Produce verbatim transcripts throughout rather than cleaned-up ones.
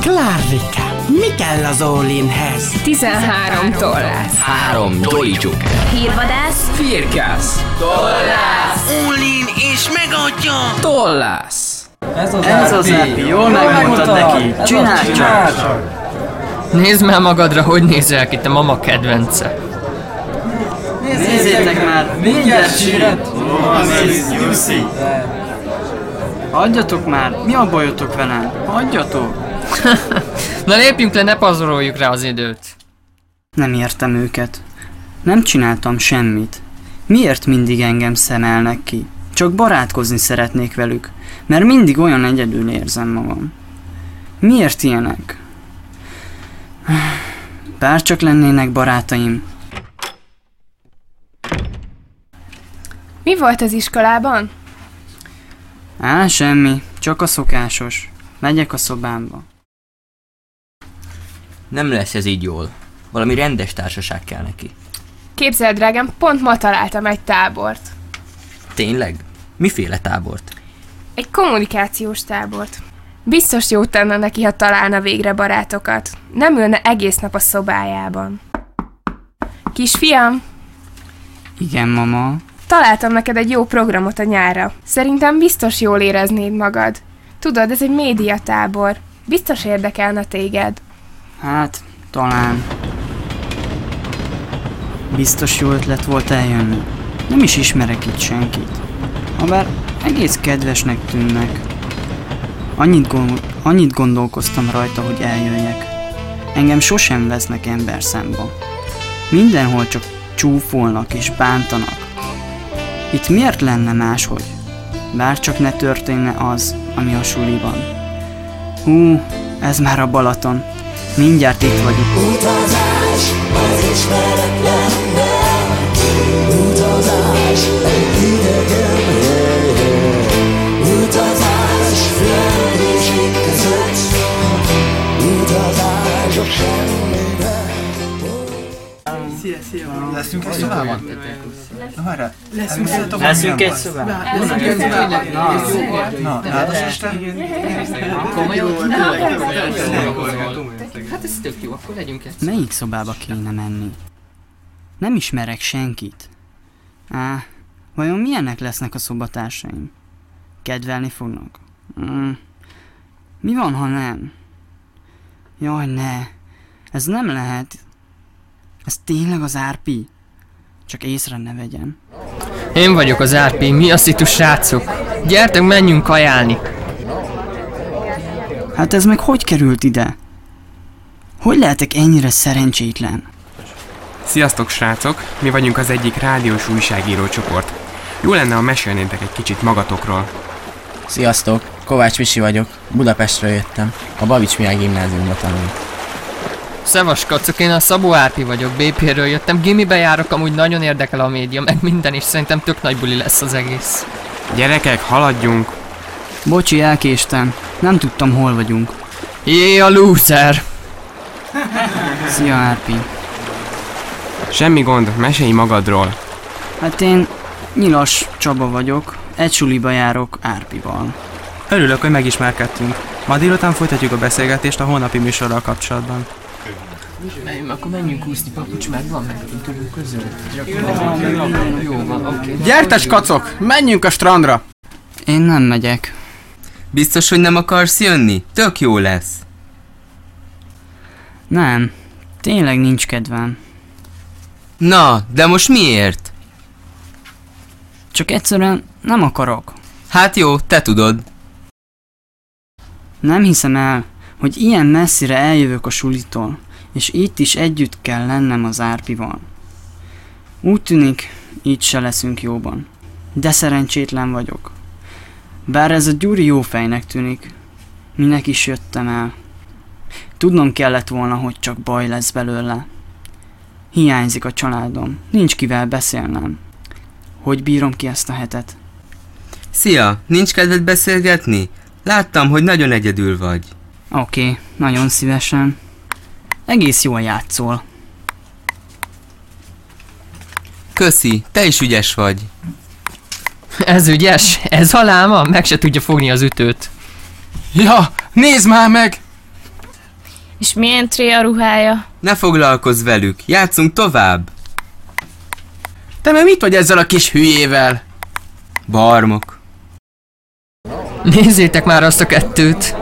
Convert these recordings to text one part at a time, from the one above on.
Klárikám, mi kell az Ólinhez? tizenhárom tollász. Három Jolly Joker. Hírvadász. Firkász. Tollász. Ólin és megadja! Tollász. Ez az, Ez az Ápi, jól megmondtad neki. Csináld csak! Nézd már magadra, hogy nézel ki, te mama kedvence. Nézzétek már, mindjárt síret! Jussi! Hagyjatok már, mi a bajotok velem? Hagyjatok! Na lépjünk le, ne pazaroljuk rá az időt. Nem értem őket. Nem csináltam semmit. Miért mindig engem szemelnek ki? Csak barátkozni szeretnék velük, mert mindig olyan egyedül érzem magam. Miért ilyenek? Bár csak lennének barátaim. Mi volt az iskolában? Á, semmi, csak a szokásos. Megyek a szobámba. Nem lesz ez így jól. Valami rendes társaság kell neki. Képzeld, drágám, pont ma találtam egy tábort. Tényleg? Miféle tábort? Egy kommunikációs tábort. Biztos jót tenne neki, ha találna végre barátokat. Nem ülne egész nap a szobájában. Kisfiam, Igen, mama. találtam neked egy jó programot a nyárra. Szerintem biztos jól éreznéd magad. Tudod, ez egy médiatábor. Biztos érdekelne téged. Hát, talán. Biztos jó ötlet volt eljönni. Nem is ismerek itt senkit. Habár egész kedvesnek tűnnek. Annyit, gond- annyit gondolkoztam rajta, hogy eljöjjek. Engem sosem vesznek ember szemba. Mindenhol csak csúfolnak és bántanak. Itt miért lenne máshogy? Bár csak ne történne az, ami a suliban. Hú, ez már a Balaton. Mindjárt itt vagyok. Utazás az ismeretlenben, utazás egy idegen helyen, utazás föld és ég között, utazás a semmibe. Szia, szia! Leszünk egy szobában? Na várjál, leszünk egy szobában. Leszünk egy szobában. Leszünk egy szobában. Na, áldás Isten. Hát ez tök jó, akkor legyünk egy. Melyik szobába kéne menni? Nem ismerek senkit. Á, vajon milyenek lesznek a szobatársaim? Kedvelni fognak? Mm. Mi van, ha nem? Jaj, ne. Ez nem lehet. Ez tényleg az Árpi? Csak észre ne vegyem. Én vagyok az Árpi, mi a szitu, srácok? Gyertek, menjünk kajálni. Hát ez meg hogy került ide? Hogy lehetek ennyire szerencsétlen? Sziasztok, srácok! Mi vagyunk az egyik rádiós újságíró csoport. Jó lenne, ha mesélnétek egy kicsit magatokról. Sziasztok! Kovács Visi vagyok. Budapestről jöttem. A Babics Mihály gimnáziumba tanulok. Szevas kacok, én a Szabó Árpi vagyok, bé pé-ről jöttem. Gimibe járok, amúgy nagyon érdekel a média, meg minden, és szerintem tök nagy buli lesz az egész. Gyerekek, haladjunk! Bocsi, elkéstem. Nem tudtam, hol vagyunk. Jé, a loser! Szia, Árpi. Semmi gond, mesélj magadról. Hát én Nyilas Csaba vagyok. Egy suliba járok Árpival. Örülök, hogy megismerkedtünk. Ma délután folytatjuk a beszélgetést a holnapi műsorral kapcsolatban. Akkor menjünk úszni, papucs, megvan meg a tudunk közül. Jó van, oké. Gyertes kacok, menjünk a strandra! Én nem megyek. Biztos, hogy nem akarsz jönni? Tök jó lesz. Nem. Tényleg nincs kedvem. Na, de most miért? Csak egyszerűen nem akarok. Hát jó, te tudod. Nem hiszem el, hogy ilyen messzire eljövök a sulitól, és itt is együtt kell lennem az Árpival. Úgy tűnik, így se leszünk jóban. De szerencsétlen vagyok. Bár ez a Gyuri jó fejnek tűnik, minek is jöttem el. Tudnom kellett volna, hogy csak baj lesz belőle. Hiányzik a családom, nincs kivel beszélnem. Hogy bírom ki ezt a hetet? Szia, nincs kedved beszélgetni? Láttam, hogy nagyon egyedül vagy. Oké, okay, nagyon szívesen. Egész jól játszol. Köszi, te is ügyes vagy. Ez ügyes? Ez a láma? Meg se tudja fogni az ütőt. Ja, nézd már meg! És milyen tré a ruhája? Ne foglalkozz velük, játszunk tovább! Te meg mit vagy ezzel a kis hülyével? Barmok. Nézzétek már azt a kettőt!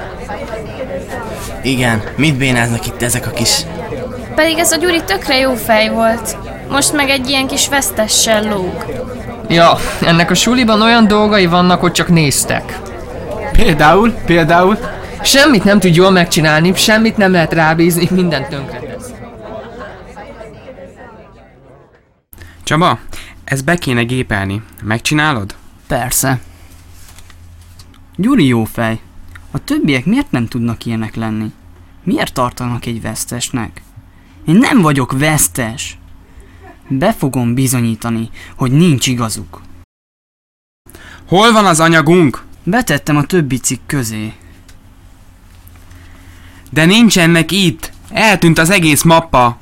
Igen, mit bénáznak itt ezek a kis... Pedig ez a Gyuri tökre jó fej volt. Most meg egy ilyen kis vesztessel lóg. Ja, ennek a suliban olyan dolgai vannak, hogy csak néztek. Például, például... Semmit nem tud jól megcsinálni, semmit nem lehet rábízni, mindent tönkretesz. Csaba, ezt be kéne gépelni. Megcsinálod? Persze. Gyuri jó fej. A többiek miért nem tudnak ilyenek lenni? Miért tartanak egy vesztesnek? Én nem vagyok vesztes. Be fogom bizonyítani, hogy nincs igazuk. Hol van az anyagunk? Betettem a többi cikk közé. De nincsenek itt. Eltűnt az egész mappa.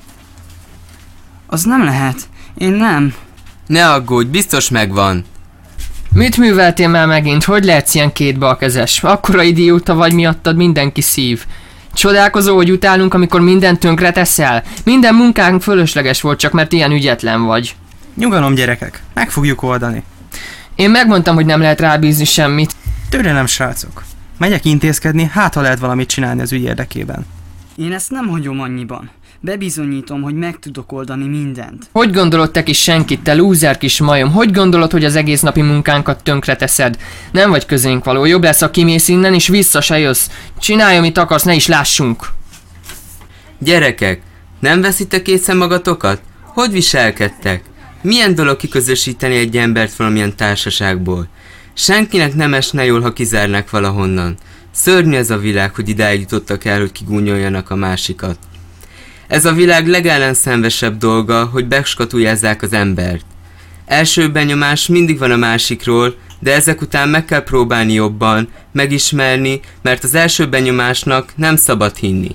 Az nem lehet. Én nem. Ne aggódj, biztos megvan. Mit műveltél már megint? Hogy lehetsz ilyen kétbalkezes? Akkora idióta vagy, miattad mindenki szív. Csodálkozó, hogy utálunk, amikor mindent tönkre teszel? Minden munkánk fölösleges volt, csak mert ilyen ügyetlen vagy. Nyugalom, gyerekek, meg fogjuk oldani. Én megmondtam, hogy nem lehet rábízni semmit. Türelem, srácok. Megyek intézkedni, hát ha lehet valamit csinálni az ügy érdekében. Én ezt nem hagyom annyiban. Bebizonyítom, hogy meg tudok oldani mindent. Hogy gondolod te kis senkit, te lúzer kis majom? Hogy gondolod, hogy az egész napi munkánkat tönkre teszed? Nem vagy közénk való, jobb lesz, ha kimész innen és vissza se jössz. Csinálj, amit akarsz, ne is lássunk. Gyerekek, nem veszitek észre magatokat? Hogy viselkedtek? Milyen dolog kiközösíteni egy embert valamilyen társaságból? Senkinek nem esne jól, ha kizárnak valahonnan. Szörnyű ez a világ, hogy idáig jutottak el, hogy kigúnyoljanak a másikat. Ez a világ legellenszenvesebb dolga, hogy beskatuljázzák az embert. Első benyomás mindig van a másikról, de ezek után meg kell próbálni jobban, megismerni, mert az első benyomásnak nem szabad hinni.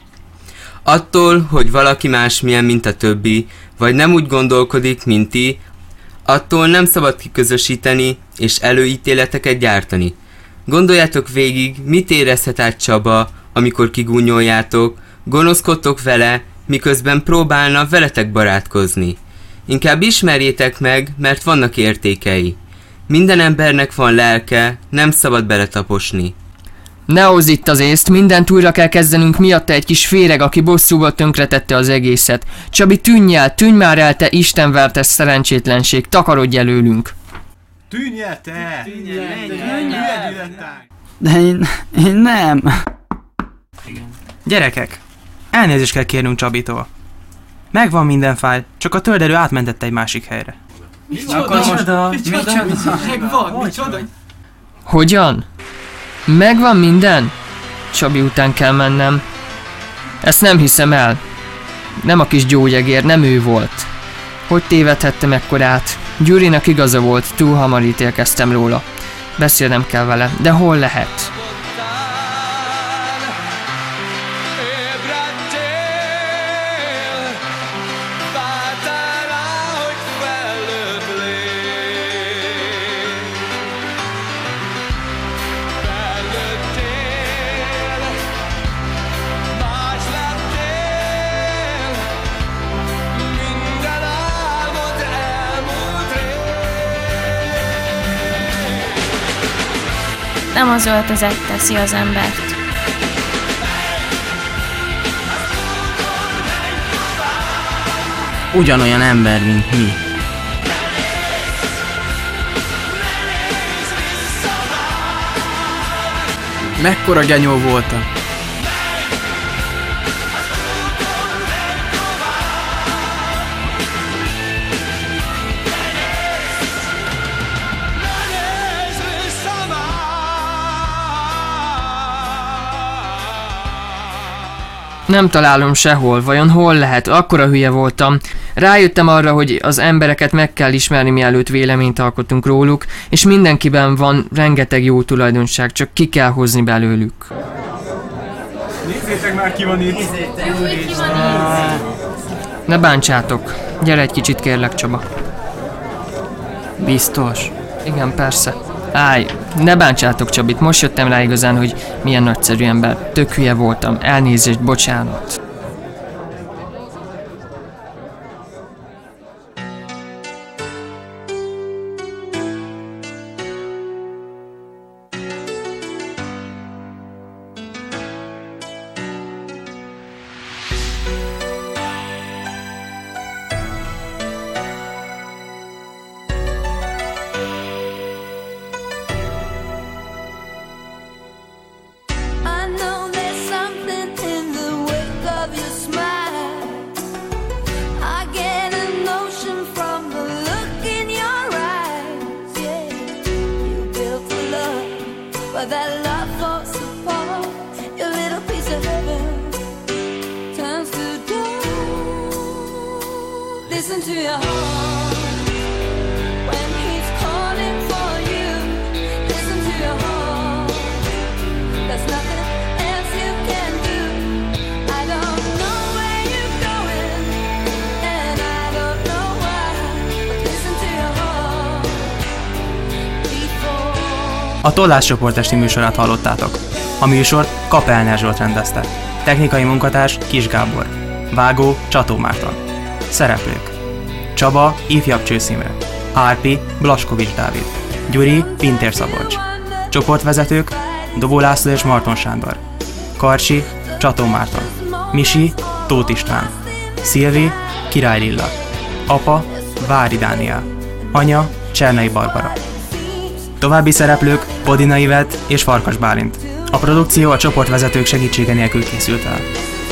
Attól, hogy valaki másmilyen, mint a többi, vagy nem úgy gondolkodik, mint ti, attól nem szabad kiközösíteni és előítéleteket gyártani. Gondoljátok végig, mit érezhet át Csaba, amikor kigúnyoljátok, gonoszkodtok vele, miközben próbálna veletek barátkozni. Inkább ismerjétek meg, mert vannak értékei. Minden embernek van lelke, nem szabad beletaposni. Ne hozz itt az észt, mindent újra kell kezdenünk miatta egy kis féreg, aki bosszúval tönkretette az egészet. Csabi, tűnj el, tűnj már el, te istenvertes szerencsétlenség, takarodj előlünk. Tűnj el te! Tűnj el! De én, én nem. Gyerekek, elnézést kell kérnünk Csabitól. Megvan minden fájl, csak a töldelő átmentette egy másik helyre. Micsoda? Micsoda? Micsoda? Megvan, micsoda? Hogyan? Megvan minden? Csabi után kell mennem. Ezt nem hiszem el. Nem a kis gyógyegér, nem ő volt. Hogy tévedhettem ekkorát? Gyurinak igaza volt, túl hamar ítélkeztem róla. Beszélnem kell vele, de hol lehet? Nem az öltözet teszi az embert. Ugyanolyan ember, mint mi. Mekkora genyó voltam. Nem találom sehol, vajon hol lehet? Akkora hülye voltam. Rájöttem arra, hogy az embereket meg kell ismerni, mielőtt véleményt alkotunk róluk, és mindenkiben van rengeteg jó tulajdonság, csak ki kell hozni belőlük. Nézzétek már, ki van itt! Ne bántsátok. Gyere egy kicsit kérlek, Csaba. Biztos? Igen, persze. Állj, ne bántsátok Csabit, most jöttem rá igazán, hogy milyen nagyszerű ember. Tök hülye voltam, elnézést, bocsánat. But that love falls apart. Your little piece of heaven turns to dust. Listen to your heart when he's calling for you. Listen to your heart. There's nothing else you can do. I don't know where you're going, and I don't know why. But listen to your heart before. A Tollás Csoport esti műsorát hallottátok. A műsort Kapelner Zsolt rendezte. Technikai munkatárs Kis Gábor. Vágó Csató Márton. Szereplők: Csaba ifjabb Csőszimre, Árpi Blaskovics Dávid, Gyuri Pintér Szabolcs. Csoportvezetők: Dobó László és Marton Sándor, Karcsi Csató Márton, Misi Tóth István, Szilvi Király Lilla, apa Vári Dániel, anya Csernei Barbara. További szereplők: Bodina Ivett és Farkas Bálint. A produkció a csoportvezetők segítsége nélkül készült el.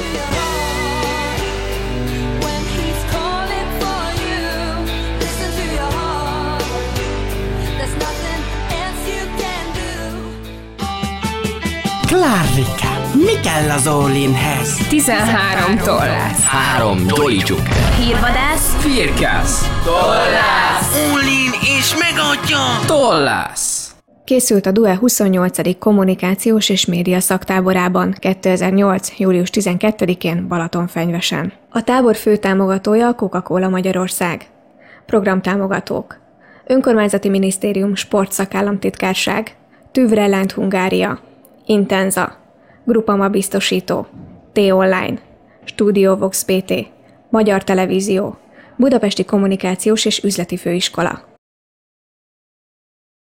Klárika, mi kell az All-inhez? tizenhárom tollász. Három Jolly Joker. Hírvadász. Firkász. Tollász. All-in és megadja! Tollász. Készült a Due huszonnyolcadik kommunikációs és média szaktáborában kétezer-nyolc. július tizenkettedikén Balatonfenyvesen. A tábor főtámogatója a Coca-Cola Magyarország. Programtámogatók: Önkormányzati Minisztérium Sportszakállamtitkárság, Tüvrellánt Hungária, Intenza, Grupama Biztosító, T-Online, Studio Vox pé té, Magyar Televízió, Budapesti Kommunikációs és Üzleti Főiskola.